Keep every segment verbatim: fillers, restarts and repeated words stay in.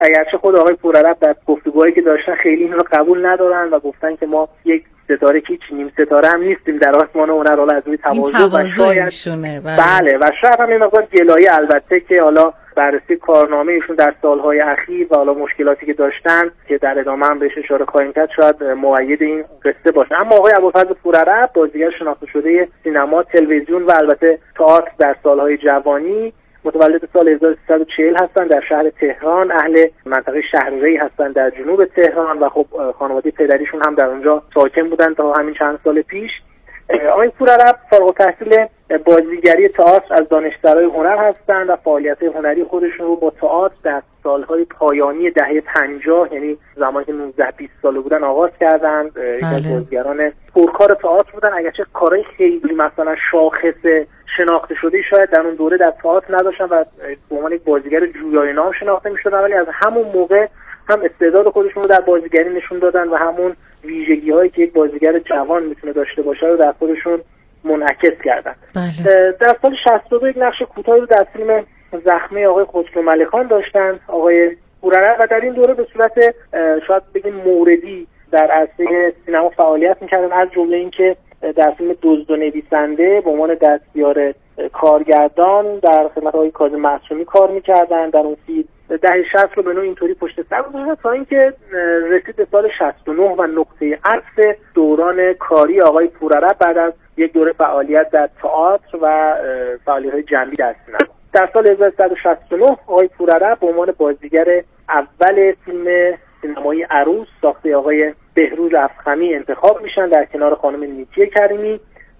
اگرچه خود آقای پورعرب در گفتگوهایی که داشتن خیلی این رو قبول ندارن و گفتن که ما یک ستاره که نیم ستاره هم نیستیم در آسمان هنر، حالا از روی تواضع و شاید بله. بله و شاید هم این مقدار گلایه، البته که حالا بررسی کارنامه ایشون در سالهای اخیر و حالا مشکلاتی که داشتن که در ادامه هم بهش اشاره خواهیم کرد شاید مؤید این قصه باشه. اما آقای ابوالفضل پورعرب بازیگر شناخته شده سینما، تلویزیون و البته تئاتر در سالهای جوانی، متولد سال هزار و سیصد و چهل هستند، در شهر تهران، اهل منطقه شهرری هستند در جنوب تهران و خب خانواده پدریشون هم در اونجا ساکن بودند تا همین چند سال پیش. آقای پورعرب فارغ التحصیل بازیگری تئاتر از دانشسرای هنر هستند و فعالیت هنری خودشون رو با تئاتر در سالهای پایانی دهه پنجاه، یعنی زمانی که نوزده بیست ساله بودن آغاز کردند. یک از بازیگران پرکار تئاتر بودن، اگرچه کارهای خیلی مثلا شاخص شناخته شده شاید در اون دوره در تئاتر نداشتن و به عنوان یک بازیگر جویای نام شناخته می‌شدن، ولی از همون موقع هم استعداد خودشون رو در بازیگری نشون دادن و همون ویژگی‌هایی که یک بازیگر جوان میتونه داشته باشه رو در خودشون منعکس کردن. بله. در سال شصت و دو یک نقش کوتاهی رو در فیلم زخمه آقای خسرو ملکان داشتن آقای پورعرب و در این دوره به صورت شاید بگیم موردی در عرصه سینما فعالیت می‌کردن، از جمله اینکه در فیلم دزد و نویسنده به عنوان دستیار کارگردان در خدمت آقای کاظم معصومی کار می‌کردن. در اون فیلم دهه شصت رو به نوعی اینطوری پشت سر گذاشتن تا اینکه رسید به سال شصت و نه و نقطه عطف دوران کاری آقای پورعرب بعد از یک دوره فعالیت در تئاتر و فعالیت‌های جنبی در سینما. در سال هزار و سیصد و شصت و نه آقای پورعرب به عنوان بازیگر اول فیلم سینمایی عروس ساخته آقای بهروز افخمی انتخاب میشن در کنار خانم نیکی کریمی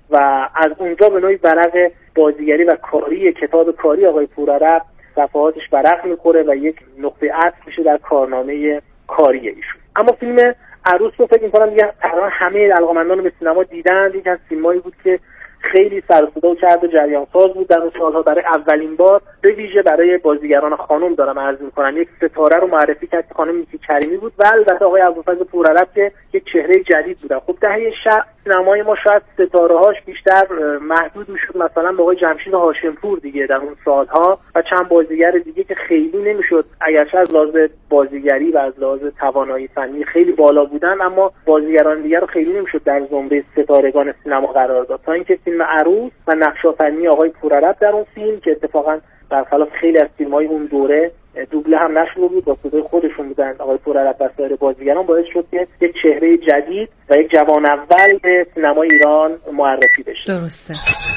و از اونجا به نوعی ورق بازیگری و کاری کتاب کاری آقای پورعرب صفحاتش ورق میخوره و یک نقطه عطف میشه در کارنامه کاری ایشون. اما فیلم عروس رو فکر می‌کنم دیگه تقریبا همه علاقه‌مندان به سینما دیدن. یک از فیلمایی بود که خیلی سر و صدا کرد و جریان ساز بود در اون سالها. برای اولین بار به ویژه برای بازیگران خانم دارم عرض می‌کنم یک ستاره رو معرفی کرد که خانم نیکی کریمی بود و البته آقای ابوالفضل پورعرب که یک چهره جدید بودن. خب دهه شصت سینمای ما شاید ستاره‌هاش بیشتر محدود می‌شد مثلا به آقای جمشید هاشمپور دیگه در اون سالها و چند بازیگر دیگه که خیلی نمی‌شد، اگرچه از لحاظ بازیگری و از لحاظ توانایی فنی خیلی بالا بودن، اما بازیگران دیگه رو خیلی نمی‌شد در زمره ستارگان سینما قرار داد. تا اینکه فیلم عروس و نقش‌آفرینی آقای پورعرب در اون فیلم که اتفاقا برخلاف خیلی از فیلم‌های اون دوره دوبله هم نشده بود، با صدای خودشون بودن آقای پورعرب و سایر بازیگران، باعث شد که یک چهره جدید و یک جوان اول به سینمای ایران معرفی بشه. درسته.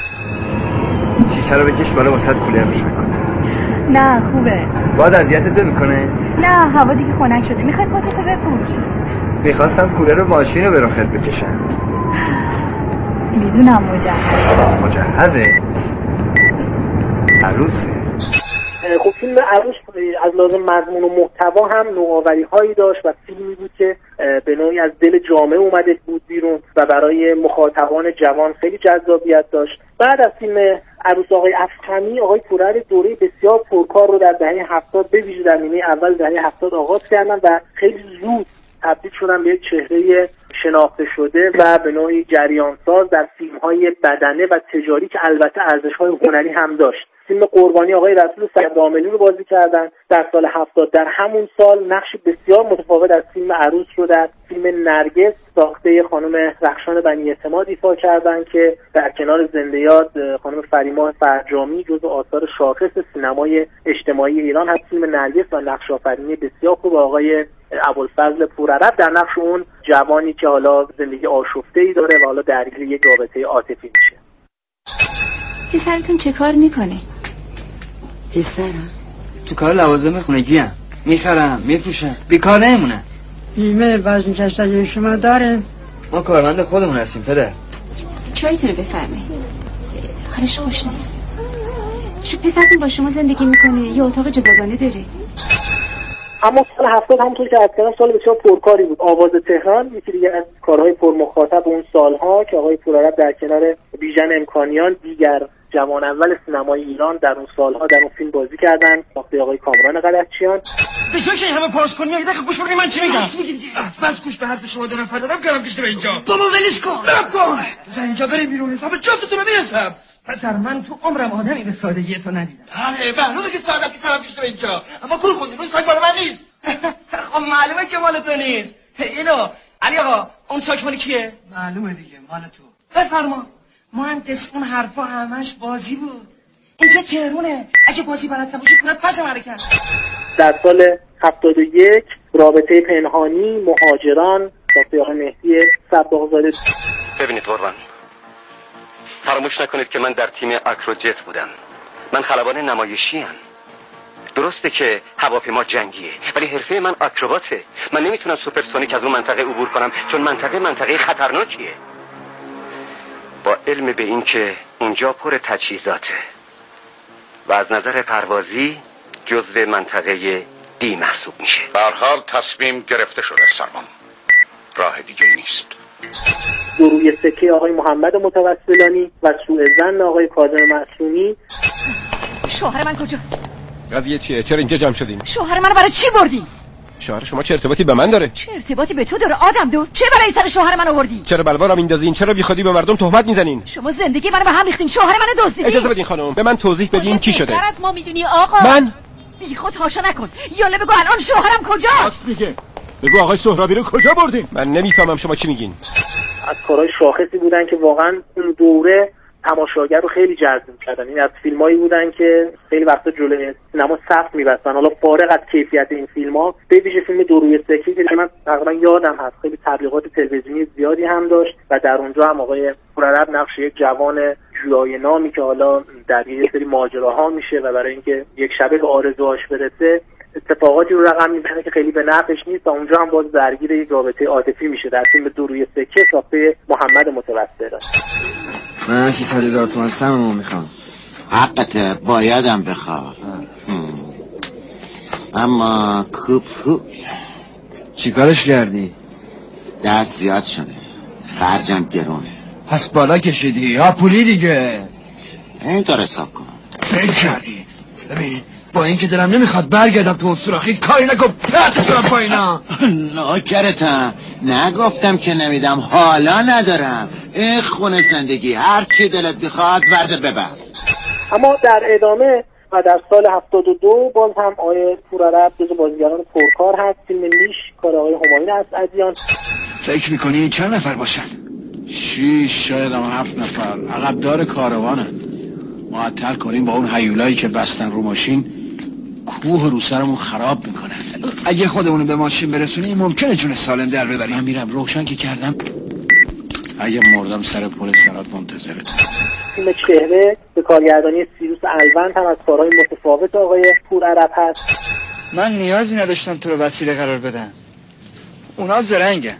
شیشه رو بکش بالا واسه کولر روشن کنه. نه خوبه. باز اذیتت نمی‌کنه؟ نه هوا دیگه خنک شده. میخوای کتتو بپوش؟ می‌خواستم کولر ماشین رو به رخت بکشم. میدونم مجهزه. مجهزه؟ عروسه. خب فیلم عروس از لازم مضمون و محتوا هم نوآوری‌هایی داشت و فیلمی بود که به نوعی از دل جامعه اومده بود بیرون و برای مخاطبان جوان خیلی جذابیت داشت. بعد از فیلم عروس آقای افخمی آقای پورعرب دوره بسیار پرکار رو در دهه هفتاد به ویژه در نیمه اول دهه هفتاد آغاز کردن و خیلی زود تبدیل شدن به یک چهره شناخته شده و به نوعی جریانساز در فیلم‌های بدنه و تجاری که البته ارزش‌های هنری هم داشت. فیلم قربانی آقای رسول صدعاملی رو بازی کردن در سال هفتاد. در همون سال نقش بسیار متفاوت از فیلم عروس رو در فیلم نرگس ساخته خانم رخشان بنی اعتماد ایفا کردن که در کنار زنده یاد خانم فریماه فرجامی جزو آثار شاخص سینمای اجتماعی ایران هست. فیلم نرگس و نقش آفرینی بسیار خوب آقای ابوالفضل پورعرب در نقش اون جوانی که حالا زندگی آشفته‌ای داره و حالا درگیر یک رابطه عاطفی میشه. پسرتون چه کار میکنه؟ پسرم تو کار لوازم خونگی هم میخرم میفروشم، بیکار نمیمونم. بیمه وزن کشتگی شما داره؟ ما کارمند خودمون هستیم پدر. چایتون رو بفرمایید. حالش خوش نیست. چه پسرتون با شما زندگی میکنه یا اتاق جداگانه داره؟ اما سال هفتاد همونطور که از کردم سال بسیار پرکاری بود. آواز تهران یکی دیگه از کارهای پرمخاطب اون سالها که آقای پورعرب در کنار بیژن امکانیان دیگر جوان اول سینمای ایران در اون سالها در اون فیلم بازی کردن ساخته آقای کامران غلطچیان. به جای که همه پاس کنی یه دقیقه گوش بدید من چی میگم. بس گوش به حرف شما دو نفر دادم کردم کشته به اینجا. بابا ولش کن. برم کن. بزن اینجا بریم بیرون حساب جفتتون رو میرسم. پسر من تو عمرم آدمی به سادگی تو ندیدم. بله معلومه که ساده که طرف کشته به اینجا. اما کول خوندی روز کاری برای من نیست. معلومه که مال تو نیست. اینو علی آقا اون ساک مال کیه؟ معلومه دیگه مال تو. بفرما. مهندس اون حرفا همش بازی بود. اینجا تهرونه. اگه بازی بلد نباشی پولت پس مرکز. در سال هفتاد و یک رابطه پنهانی مهاجران ساخته آقای مهدی صباغزاده. ببینید قربان، فراموش نکنید که من در تیم آکروجت بودم. من خلبان نمایشی ام. درسته که هواپیما جنگیه ولی حرفه من آکروباته. من نمیتونم سوپرسونیک از اون منطقه عبور کنم چون منطقه منطقه خطرناکیه. با علم به این که اونجا پر تجهیزاته و از نظر پروازی جزو منطقه دی محسوب میشه. به هر حال تصمیم گرفته شده سرمان، راه دیگه نیست. دو روی سکه آقای محمد متوسلانی و سوء ظن آقای کاظم معصومی. شوهر من کجاست؟ قضیه چیه؟ چرا اینجا جمع شدیم؟ شوهر منو برای چی بردی؟ شوهر شما چه ارتباطی به من داره؟ چه ارتباطی به تو داره آدم دوست؟ چه برای سر شوهر من آوردی؟ چرا بلوارم میندازین؟ چرا بیخودی به مردم تهمت میزنین؟ شما زندگی منو به هم ریختین، شوهر منو دزدیدین. اجازه بدین خانم به من توضیح بدین چی شده. از ما میدونی آقا. من بیخود هاشا نکن. یالا بگو الان شوهرم کجاست؟ راست میگه. بگو آقای سهرابی رو کجا بردین؟ من نمیفهمم شما چی میگین. از کارهای شاخصی بودن که واقعا اون دوره تماشاگر رو خیلی جذب کردن. این از فیلمایی بودن که خیلی وقتا جلوی سینما صف می‌بستن. حالا فارغ از کیفیت این فیلم‌ها، به ویژه فیلم دو روی سکه که من تقریبا یادم هست خیلی تبلیغات تلویزیونی زیادی هم داشت و در اونجا هم آقای پورعرب نقش یک جوان جویای نامی که حالا در یک سری ماجراها میشه و برای اینکه یک شبه به آرزوهاش برسه اتفاقاتی رو رقم میزنه که خیلی به نفعش نیست و اونجا هم باز درگیر یک رابطه عاطفی میشه. در فیلم دو روی سکه ساخته محمد متوسل. من سیصد هزار تومان سممو میخوام. حقته، بایدم بخواد. اما کوپو چی کارش کردی؟ دست زیاد شده، خرجم گرونه. پس بالا کشیدی یا پولی دیگه؟ اینطور حساب کن. فکر کردی؟ ببین با اینکه دلم نمیخواد برگردم تو اون سوراخی کاری نکن پرت کنم پایینا. نوکرتم، نگفتم که نمیدم، حالا ندارم. این خونه زندگی هر چی دلت بخواد برده ببر. اما در ادامه و در سال هفتاد و دو باز هم آقای پورعرب جزو بازیگران پرکار هست. فیلم نیش کار آقای همایون اسعدیان. فکر میکنی چند نفر باشن؟ شیش شاید هم هفت نفر. عقبدار کاروانن. معطل کنیم با اون هیولایی که بستن رو ماشین کوه رو سرمون خراب میکنه. اگه خودمونو به ماشین برسونیم ممکنه جون سالم در ببریم. من میرم روشن که کردم اگه مردم سر پل سرات منتظره. فیلم چهره به کارگردانی سیروس الوند هم از کارهای متفاوت آقای پورعرب هست. من نیازی نداشتم تو رو وسیله قرار بدم. اونا زرنگن.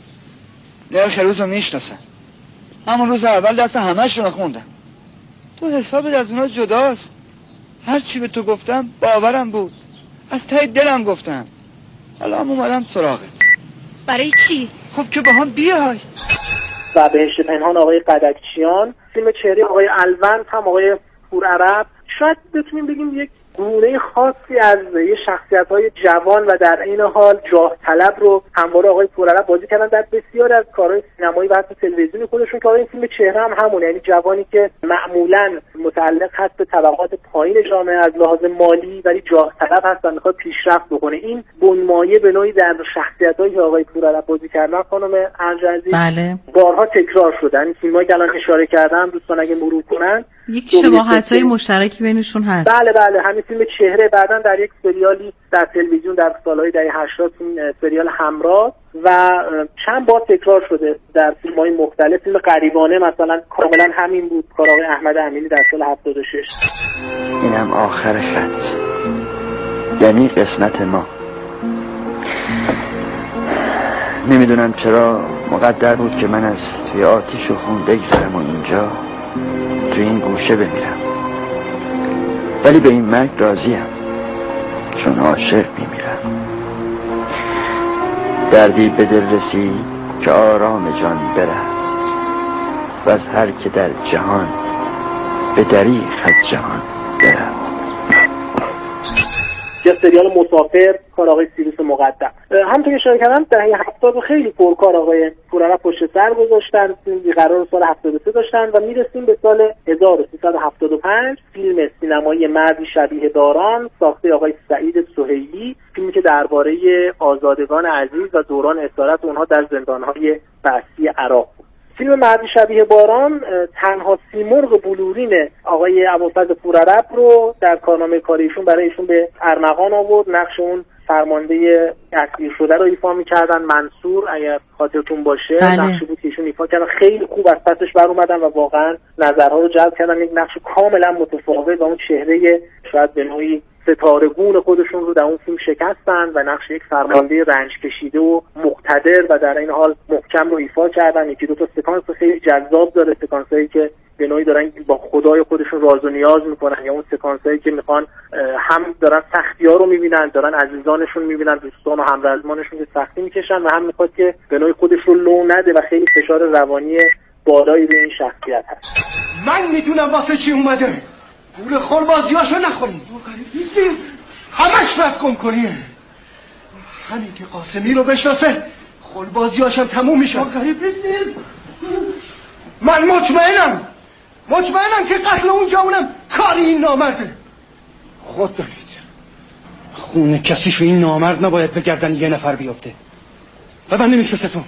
نرخ روزو میشناسن. همون روز اول دست همه‌شون رو خوندم. تو حسابت از اونا جداست. هر چی به تو گفتم باورم بود. از ته دلم گفتم. حالا هم اومدم سراغت. برای چی؟ خب که با هم بیای. و بهشت پنهان آقای قدکچیان. فیلم چهره آقای الوند هم آقای پورعرب. شاید بتونیم بگیم یک گونه خاصی از یه شخصیت‌های جوان و در این حال جاه طلب رو همواره آقای پورعرب بازی کردن در بسیار از کارهای سینمایی و حتی تلویزیونی خودشون. که این فیلم چهره هم همونه، یعنی جوانی که معمولاً متعلق هست به طبقات پایین جامعه از لحاظ مالی ولی جاه طلب هست و میخواد پیشرفت بکنه. این بنمایه به نوعی در شخصیت‌هایی که آقای پورعرب بازی کردن خانم ارجعزی بله بارها تکرار شدن. فیلمایی که الان اشاره کردم دوستان اگه مرور کنن یک شباهت‌های مشترکی بینشون هست. بله بله همین فیلم چهره بعداً در یک سریالی در تلویزیون در سالهای دهه هشتاد سریال همراه و چند بار تکرار شده در فیلم‌های مختلف. فیلم غریبانه مثلا کاملا همین بود، کار آقای احمد امینی در سال هفتاد و شش. اینم آخر خط، یعنی قسمت ما. نمیدونم چرا مقدر بود که من از توی آتیش و خون بگذرم و اینجا توی این گوشه بمیرم، ولی به این مرگ راضیم چون عاشق میمیرم. دردی به دل رسید که آرام جان برد و از هر که در جهان به دریغ از جهان برد. یا سریال مسافر کار آقای سیروس مقدم. همونطور که اشاره کردم دهه هفتاد خیلی پرکار آقای پورعرب پشت سر گذاشتن، فیلم قرار سال هفتاد و سه داشتن و میرسیم به سال هزار و سیصد و هفتاد و پنج، فیلم سینمایی مردی شبیه داران ساخته آقای سعید سهیلی، فیلمی که درباره آزادگان عزیز و دوران اسارت اونها در زندان‌های بعثی عراق بود. فیلم مردی شبیه باران تنها سیمرغ بلورین آقای ابوالفضل پورعرب رو در کارنامه کاریشون برای ایشون به ارمغان آورد. نقش اون فرمانده اسیر شده رو ایفا می‌کردن، منصور اگر خاطرتون باشه. بله. نقشی بود که ایشون ایفا کردن، خیلی خوب از پسش بر اومدن و واقعا نظرها رو جلب کردن. یک نقش کاملا متفاوت و اون چهره شاید به نوعی ستارگون خودشون رو در اون فیلم شکستن و نقش یک فرمانده رنج کشیده و مقتدر و در این حال محکم رو ایفا کردن. یکی دو تا سکانس خیلی جذاب داره، سکانسایی که به نوعی دارن با خدای خودشون راز و نیاز میکنن، یا اون سکانسایی که میخوان هم دارن سختی‌ها رو میبینن، دارن عزیزانشون میبینن، دوستان و همرزمانشون که سختی میکشن و هم میخواد که به نوعی خودش رو لو نده و خیلی فشار روانی بالایی روی این شخصیت هست. من میدونم واسه چی اومده. گول خور بازیاشو نخوریم، همش رفت گم کنیم. همین که قاسمی رو بشناسه خور بازیاشم تموم میشه. غریب نیستیم. من مطمئنم مطمئنم که قتل اونجا اونم کاری این نامرده. خود دارید خون کسی شو این نامرد نباید به گردن یه نفر بیفته و من نمیشناستون.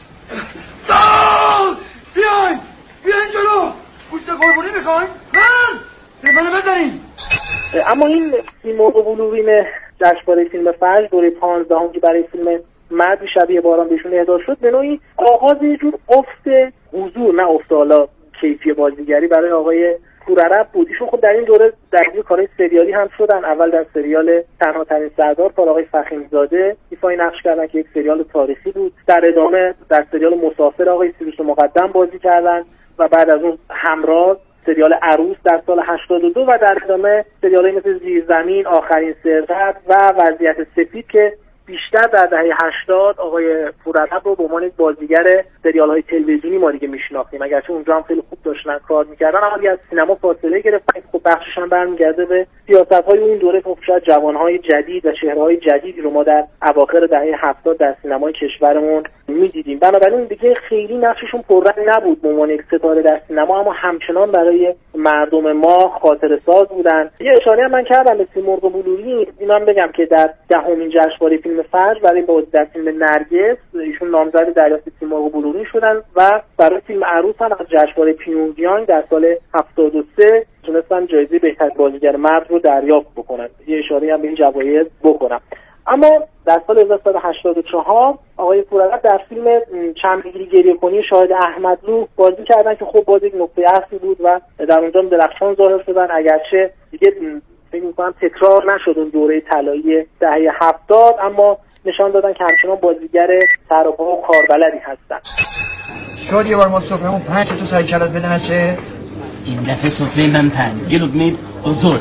بیاین بیاین جلو. گوشت قربونی میخواین؟ من به منو بزنین. اما این سیمرغ بلورین جشنواره فیلم فجر دوره پانزدهم که برای فیلم مردی شبیه باران بهشون اهدا شد، به نوعی آغاز یه جور افت حضور، نه افت حالا کیفی بازیگری برای آقای پورعرب بود. ایشون خود در این دوره درگیر کارهای سریالی هم شدن. اول در سریال تنها ترین سردار کار آقای فخیمزاده ایفای نقش کردن که یک سریال تاریخی بود. در ادامه در سریال مسافر آقای سیروس مقدم بازی کردن و بعد از اون همراز سریال عروس در سال هشتاد و دو و در ادامه سریال‌های مثل زیرزمین، آخرین ثروت و وضعیت سفید که بیشتر در دهه هشتاد آقای پورعرب رو به عنوان یک بازیگر سریال‌های تلویزیونی ما دیگه میشناختیم، اگرچه اونجا هم خیلی خوب داشتن کار می‌کردن، اما دیگه از سینما فاصله گرفتن. خب بخشش هم برمیگرده به سیاست‌های اون دوره که شاید جوان‌های جدید و چهره‌های جدیدی رو ما در اواخر دهه هفتاد در سینمای کشورمون می‌دیدیم. بنابراین دیگه خیلی نقششون پررنگ نبود به عنوان یک ستاره در سینما، اما همچنان برای مردم ما خاطره‌ساز بودن. یه اشاره هم من کردم به سیمرغ بلورین، اینم بگم که در دهمین جشنواره فیلم فجر برای بازی در فیلم نرگس ایشون نامزد دریافت سیمرغ بلورین شدن و برای فیلم عروس هم از جشنواره پیونگیانگ در سال هفتاد و سه تونستن جایزه بهترین بازیگر مرد رو دریافت بکنن. یه اشاره هم به این جوایز بکنم. اما در سال هزار و سیصد و هشتاد و چهار آقای پورعرب در فیلم چند بگیری گریه کنی شاهد احمدلو بازی کردن که خب باز یک نقطه عطفی بود و در اونجا درخشان ظاهر شدن، اگرچه دیگه فکر می‌کنم تکرار نشد اون دوره طلایی دهه هفتاد، اما نشان دادن که همچنان بازیگر سراپا و کاربلدی هستن. شاید یه بار ما سفرمون پنج تو سر کلات بدن چه؟ این دفعه سفره من پنج یه لقمه بزرگ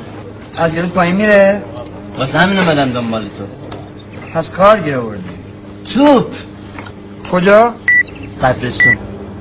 از یه پایین میره؟ واسه همین اومدم دنبال تو. پس کار گیر آوردی؟ توپ کجا؟ قبرستون.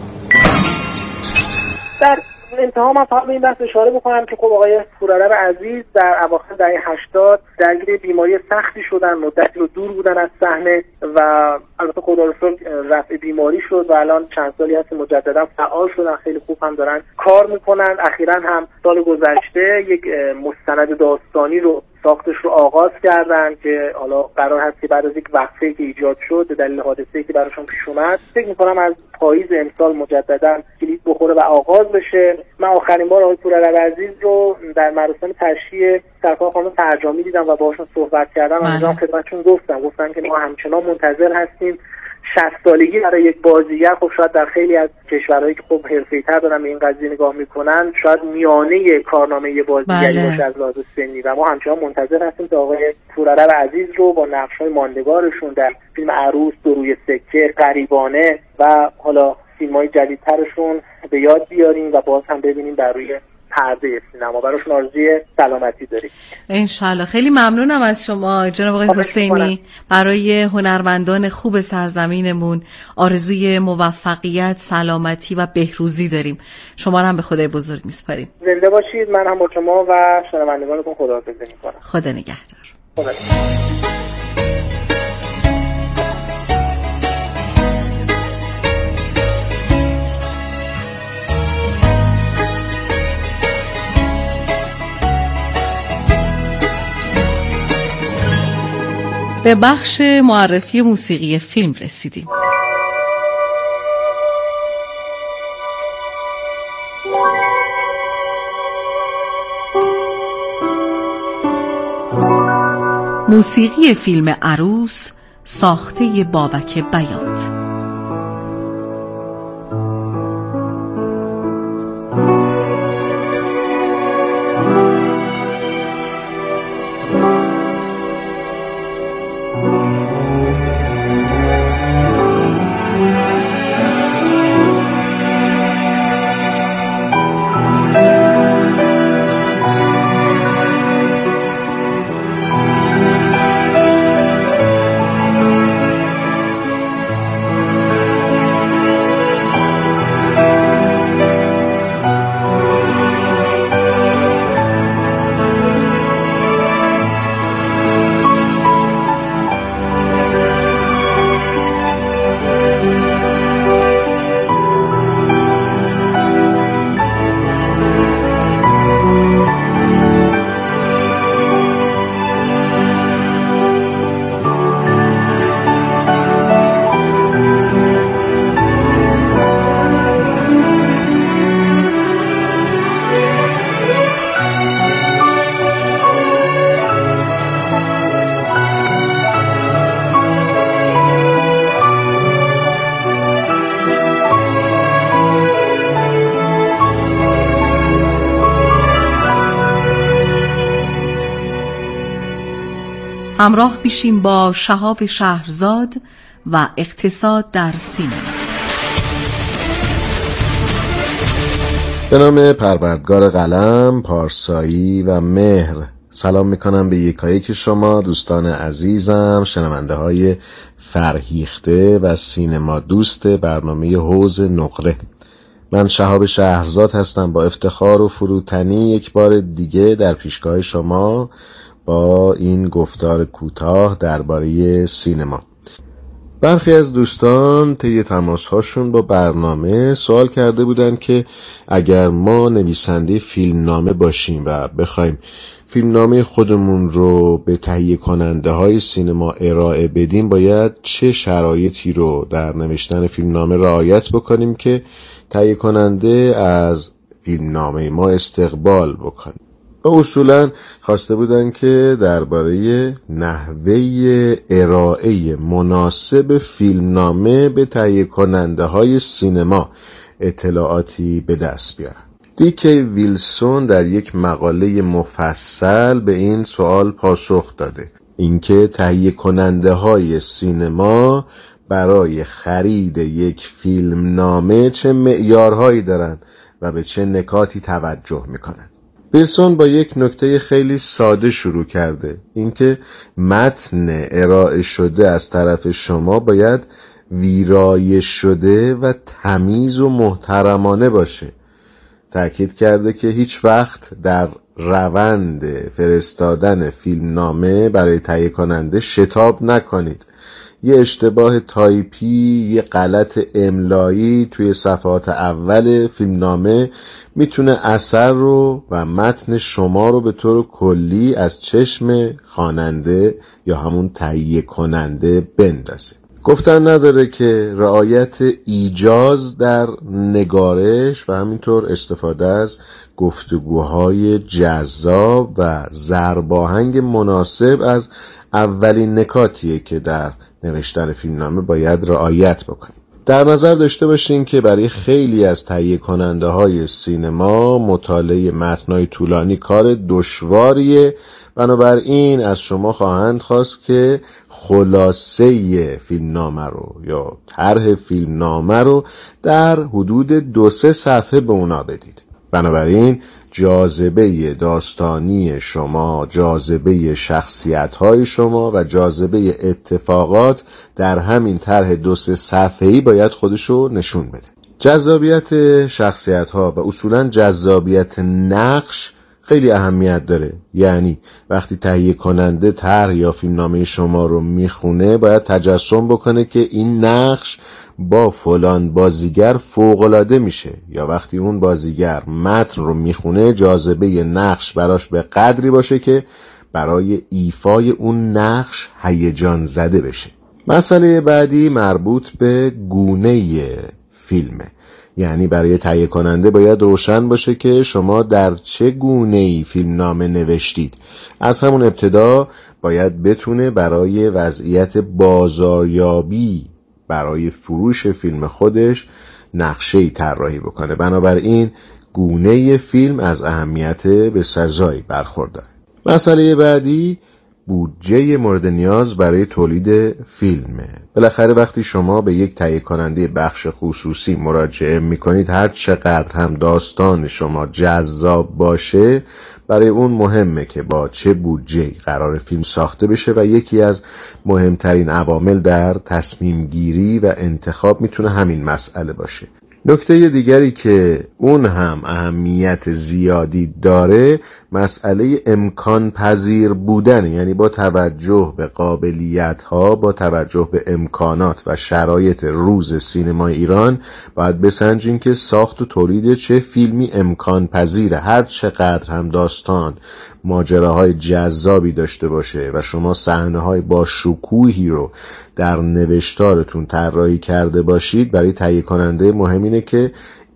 در انتها من فقط به این بحث اشاره بکنم که خب آقای پورعرب عزیز در اواخر دهه هشتاد درگیر بیماری سختی شدن، مدتی رو دور بودن از صحنه و البته خدا رو شکر رفع بیماری شد و الان چند سالی هست مجددا فعال شدن، خیلی خوب هم دارن کار میکنن. اخیراً هم سال گذشته یک مستند داستانی رو ساختش رو آغاز کردن که حالا قرار هست که بعد از یک وقفه‌ای که ایجاد شد به دلیل حادثه‌ای که براشون پیش اومد، فکر می‌کنم از پاییز امسال مجددا کلید بخوره و آغاز بشه. من آخرین بار آقای پورعرب عزیز رو در مراسم تشییع سرکار خانم فرجامی دیدم و باهاشون صحبت کردم و اونجا خدمتشون گفتم گفتن که ما همچنان منتظر هستیم. شصت سالگی برای یک بازیگر خب شاید در خیلی از کشورهایی که خب حرفه‌ای‌تر دارن به این قضیه نگاه میکنن شاید میانه کارنامه بازیگری باشه از لحاظ سنی و ما همچنان منتظر هستیم تا آقای پورعرب عزیز رو با نقش‌های ماندگارشون در فیلم عروس، دو روی سکه، غریبانه و حالا فیلم‌های جدیدترشون به یاد بیاریم و باز هم ببینیم در روی پرده سینما. براشون آرزوی سلامتی داریم انشالله. خیلی ممنونم از شما جناب آقای حسینی. برای هنرمندان خوب سرزمینمون آرزوی موفقیت، سلامتی و بهروزی داریم. شما رو هم به خدای بزرگ میسپاریم. زنده باشید. من هم با شما و شنوندگانتون خداحافظی میکنم. خدا نگهدار. خدا نگهدار. به بخش معرفی موسیقی فیلم رسیدیم. موسیقی فیلم عروس ساخته بابک بیات. همراه بیشیم با شهاب شهرزاد و اقتصاد در سینما. به نام پروردگار قلم، پارسایی و مهر سلام میکنم به یکایک شما دوستان عزیزم، شنونده های فرهیخته و سینما دوست برنامه حوض نقره. من شهاب شهرزاد هستم، با افتخار و فروتنی یک بار دیگه در پیشگاه شما با این گفتار کوتاه درباره سینما. برخی از دوستان طی تماس‌هاشون با برنامه سوال کرده بودن که اگر ما نویسنده فیلمنامه باشیم و بخوایم فیلمنامه خودمون رو به تهیه کننده های سینما ارائه بدیم، باید چه شرایطی رو در نوشتن فیلمنامه رعایت بکنیم که تهیه کننده از فیلمنامه ما استقبال بکنه. و اصولا خواسته بودن که درباره نحوه ارائه مناسب فیلمنامه به تهیه کننده های سینما اطلاعاتی به دست بیارن. دیکی ویلسون در یک مقاله مفصل به این سوال پاسخ داده، اینکه تهیه کننده های سینما برای خرید یک فیلمنامه چه معیارهایی دارن و به چه نکاتی توجه میکنن. ویلسون با یک نکته خیلی ساده شروع کرده، اینکه متن ارائه شده از طرف شما باید ویرایش شده و تمیز و محترمانه باشه. تأکید کرده که هیچ وقت در روند فرستادن فیلمنامه برای تهیه کننده شتاب نکنید. یه اشتباه تایپی، یه غلط املایی توی صفحات اول فیلمنامه میتونه اثر رو و متن شما رو به طور کلی از چشم خواننده یا همون تهیه کننده بندازه. گفتن نداره که رعایت ایجاز در نگارش و همینطور استفاده از گفتگوهای جذاب و ضرباهنگ مناسب از اولین نکاتیه که در نوشتن فیلمنامه باید رعایت بکنیم. در نظر داشته باشین که برای خیلی از تهیه کننده های سینما مطالعه متن‌های طولانی کار دشواریه، بنابراین از شما خواهند خواست که خلاصه فیلمنامه رو یا طرح فیلمنامه رو در حدود دو سه صفحه به اونا بدید. بنابراین جاذبه داستانی شما، جاذبه شخصیت‌های شما و جاذبه اتفاقات در همین طرح دو سه صفحه‌ای باید خودشو نشون بده. جذابیت شخصیت‌ها و اصولاً جذابیت نقش خیلی اهمیت داره. یعنی وقتی تهیه کننده طرح یا فیلمنامه شما رو میخونه، باید تجسم بکنه که این نقش با فلان بازیگر فوق‌العاده میشه، یا وقتی اون بازیگر متن رو میخونه جاذبه نقش براش به قدری باشه که برای ایفای اون نقش هیجان زده بشه. مسئله بعدی مربوط به گونه فیلمه. یعنی برای تهیه کننده باید روشن باشه که شما در چه گونه‌ای فیلم نامه نوشتید. از همون ابتدا باید بتونه برای وضعیت بازاریابی برای فروش فیلم خودش نقشه‌ای طراحی بکنه. بنابراین گونه فیلم از اهمیت به سزایی برخورداره. مسئله بعدی بودجه مورد نیاز برای تولید فیلمه. بالاخره وقتی شما به یک تهیه کننده بخش خصوصی مراجعه میکنید، هر چقدر هم داستان شما جذاب باشه، برای اون مهمه که با چه بودجه‌ای قرار فیلم ساخته بشه و یکی از مهمترین عوامل در تصمیم گیری و انتخاب میتونه همین مسئله باشه. نکته دیگری که اون هم اهمیت زیادی داره مسئله امکان پذیر بودن، یعنی با توجه به قابلیت ها، با توجه به امکانات و شرایط روز سینمای ایران باید بسنجیم که ساخت و تولید چه فیلمی امکان پذیره. هر چقدر هم داستان ماجراهای جذابی داشته باشه و شما صحنه‌های با شکوهی رو در نوشتارتون طراحی کرده باشید، برای تهیه کننده مهم اینه که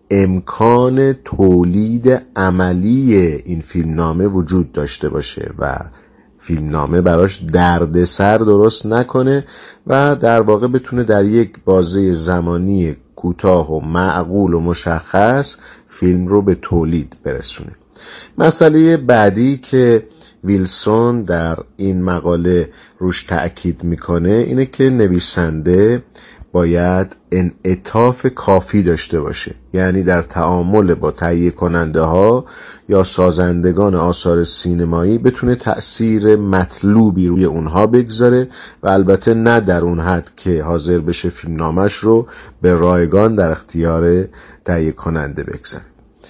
امکان تولید عملی این فیلمنامه وجود داشته باشه و فیلمنامه براش دردسر درست نکنه و در واقع بتونه در یک بازه زمانی کوتاه و معقول و مشخص فیلم رو به تولید برسونه. مسئله بعدی که ویلسون در این مقاله روش تأکید میکنه اینه که نویسنده باید انعطاف کافی داشته باشه. یعنی در تعامل با تهیه کننده ها یا سازندگان آثار سینمایی بتونه تأثیر مطلوبی روی اونها بگذاره و البته نه در اون حد که حاضر بشه فیلمنامش رو به رایگان در اختیار تهیه کننده بگذاره.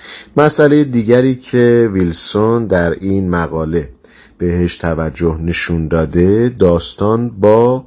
مسئله دیگری که ویلسون در این مقاله بهش توجه نشون داده داستان با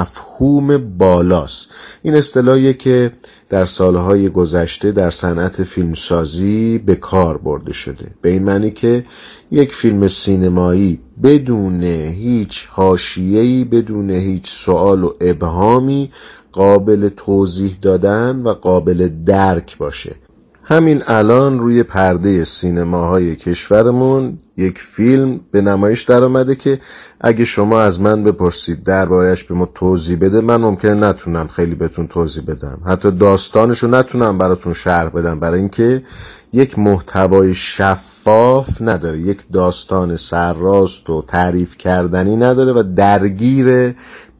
مفهوم بالاست. این اصطلاحیه که در سالهای گذشته در صنعت فیلمسازی به کار برده شده، به این معنی که یک فیلم سینمایی بدون هیچ حاشیه‌ای، بدون هیچ سوال و ابهامی قابل توضیح دادن و قابل درک باشه. همین الان روی پرده سینماهای کشورمون یک فیلم به نمایش در آمده که اگه شما از من بپرسید درباره‌اش به ما توضیح بده، من ممکنه نتونم خیلی بهتون توضیح بدم، حتی داستانشو نتونم براتون شرح بدم، برای اینکه یک محتوای شفاف نداره، یک داستان سرراست و تعریف کردنی نداره و درگیر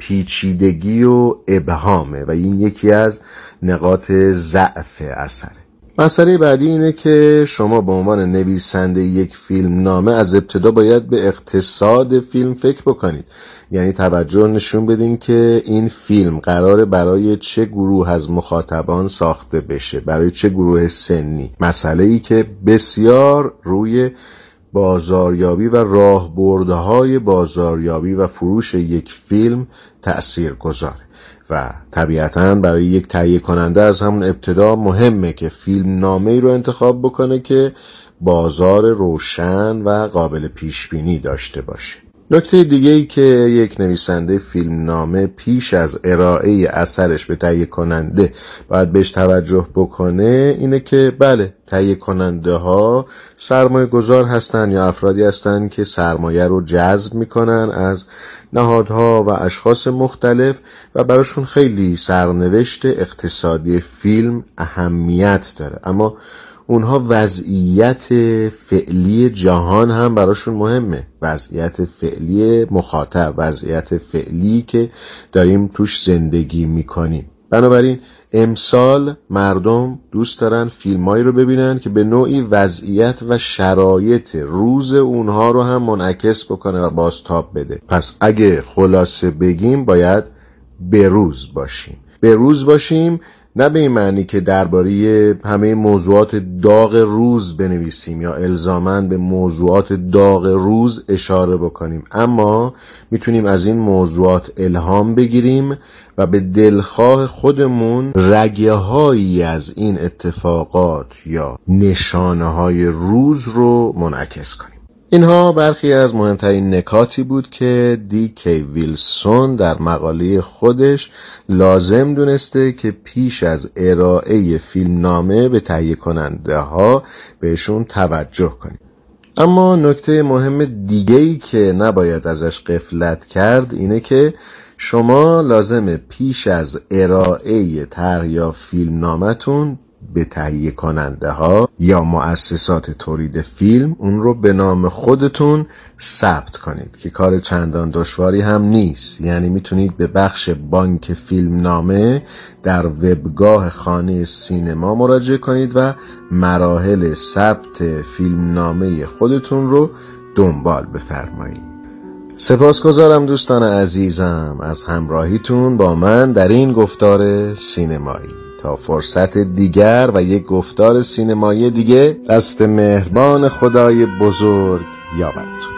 پیچیدگی و ابهامه و این یکی از نقاط ضعف اثره. مسئله بعدی اینه که شما به عنوان نویسنده یک فیلم نامه از ابتدا باید به اقتصاد فیلم فکر بکنید. یعنی توجه نشون بدین که این فیلم قراره برای چه گروه از مخاطبان ساخته بشه، برای چه گروه سنی. مسئله ای که بسیار روی بازاریابی و راهبردهای بازاریابی و فروش یک فیلم تأثیر گذاره و طبیعتاً برای یک تهیه کننده از همون ابتدا مهمه که فیلم نامه‌ای رو انتخاب بکنه که بازار روشن و قابل پیش بینی داشته باشه. نکته دیگه ای که یک نویسنده فیلم نامه پیش از ارائه اثرش به تهیه کننده باید بهش توجه بکنه اینه که بله، تهیه کننده ها سرمایه گذار هستن یا افرادی هستن که سرمایه رو جذب میکنن از نهادها و اشخاص مختلف و براشون خیلی سرنوشت اقتصادی فیلم اهمیت داره، اما اونها وضعیت فعلی جهان هم براشون مهمه، وضعیت فعلی مخاطب، وضعیت فعلی که داریم توش زندگی میکنیم. بنابراین امسال مردم دوست دارن فیلمایی رو ببینن که به نوعی وضعیت و شرایط روز اونها رو هم منعکس بکنه و بازتاب بده. پس اگه خلاصه بگیم باید بروز باشیم. بروز باشیم نه به این معنی که درباره همه موضوعات داغ روز بنویسیم یا الزاماً به موضوعات داغ روز اشاره بکنیم، اما میتونیم از این موضوعات الهام بگیریم و به دلخواه خودمون رگه هایی از این اتفاقات یا نشانه های روز رو منعکس کنیم. اینها برخی از مهمترین نکاتی بود که دی کی ویلسون در مقاله خودش لازم دونسته که پیش از ارائه فیلمنامه به تهیه کننده ها بهشون توجه کنیم. اما نکته مهم دیگه‌ای که نباید ازش غفلت کرد اینه که شما لازمه پیش از ارائه طرح یا فیلمنامه‌تون به تهیه کننده ها یا مؤسسات تولید فیلم اون رو به نام خودتون ثبت کنید که کار چندان دشواری هم نیست. یعنی میتونید به بخش بانک فیلمنامه در وبگاه خانه سینما مراجعه کنید و مراحل ثبت فیلمنامه خودتون رو دنبال بفرمایید. سپاسگزارم دوستان عزیزم از همراهیتون با من در این گفتار سینمایی. تا فرصت دیگر و یک گفتار سینمایی دیگه، دست مهربان خدای بزرگ یاورتون.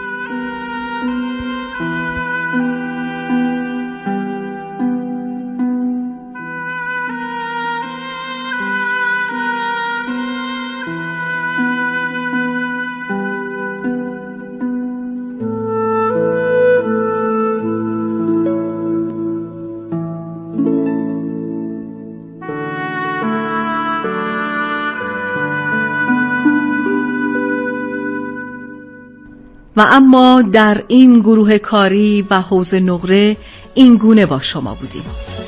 و اما در این گروه کاری و حوزه نقره این گونه با شما بودیم.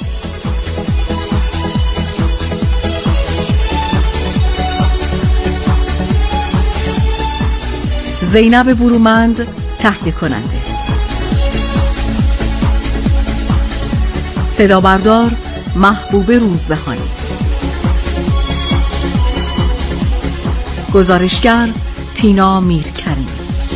زینب برومند تهیه کننده، صدا بردار محبوب روزبهانی، گزارشگر تینا میرکریم،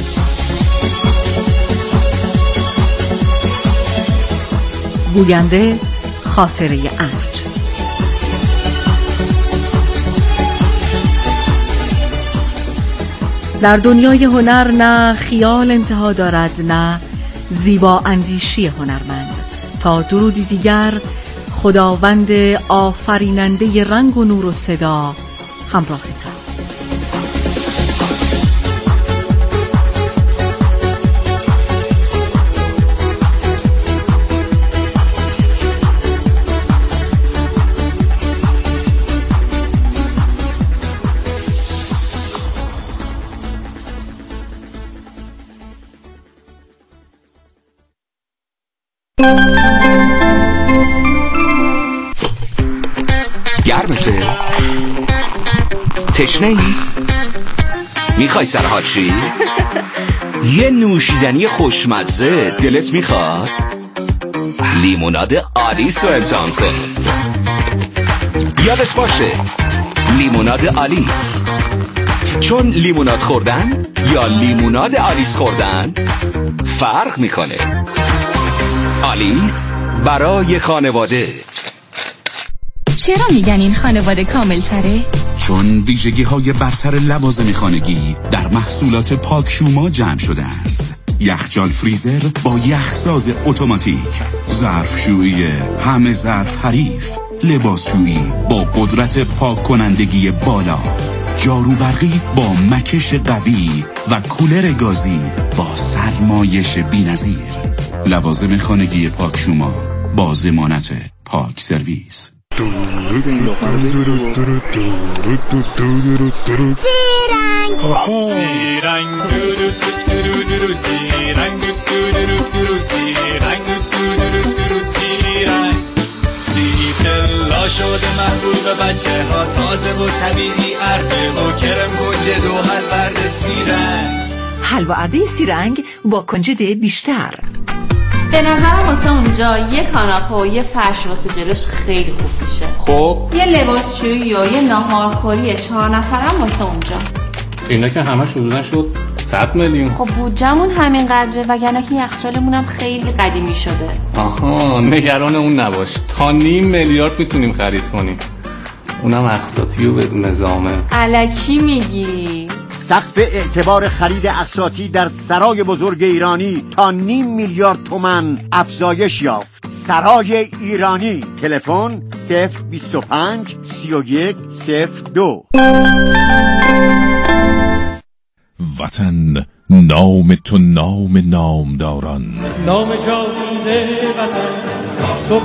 گوینده خاطره ارج. در دنیای هنر نه خیال انتها دارد نه زیبا اندیشی هنرمند. تا درودی دیگر، خداوند آفریننده رنگ و نور و صدا همراهتان. گرمته؟ تشنه ای؟ میخوای سرحال شی؟ یه نوشیدنی خوشمزه دلت میخواد؟ لیموناد آلیس رو امتحان کن. یادت باشه لیموناد آلیس، چون لیموناد خوردن یا لیموناد آلیس خوردن فرق میکنه. آلیس برای خانواده. چرا میگن این خانواده کامل تره؟ چون ویژگی های برتر لوازم خانگی در محصولات پاکشوما جمع شده است. یخچال فریزر با یخساز اتوماتیک، ظرفشویی همه ظرف حریف، لباسشویی با قدرت پاک کنندگی بالا، جارو برقی با مکش قوی و کولر گازی با سرمایش بی‌نظیر. لوازم خانگی پاکشوما با ضمانت پاک سرویس. سیرنگ شده محبوب بچه ها، تازه و طبیعی، ارده و کرم کنجد و حلورد سیرنگ. حلوا ارده سیرنگ با کنجد بیشتر. به نظرم واسه اونجا یه کاناپه و یه فرش واسه جلوش خیلی خوب میشه. خب یه لباسشویی و یه ناهارخوری چهار نفرم واسه اونجا. اینا که همه شدودن شد صد میلیون. خب بودجمون همین قدره، وگرنه که یخچالمون هم خیلی قدیمی شده. آها، نگران اون نباش، تا نیم میلیارد میتونیم خرید کنیم، اونم اقساطی و بدون نظامه. الکی میگی؟ سقف اعتبار خرید اقساطی در سرای بزرگ ایرانی تا نیم میلیارد تومان افزایش یافت. سرای ایرانی، تلفن صفر بیست و پنج سی و یک صفر دو. وطن نام تو نام نامداران، نام جاوید وطن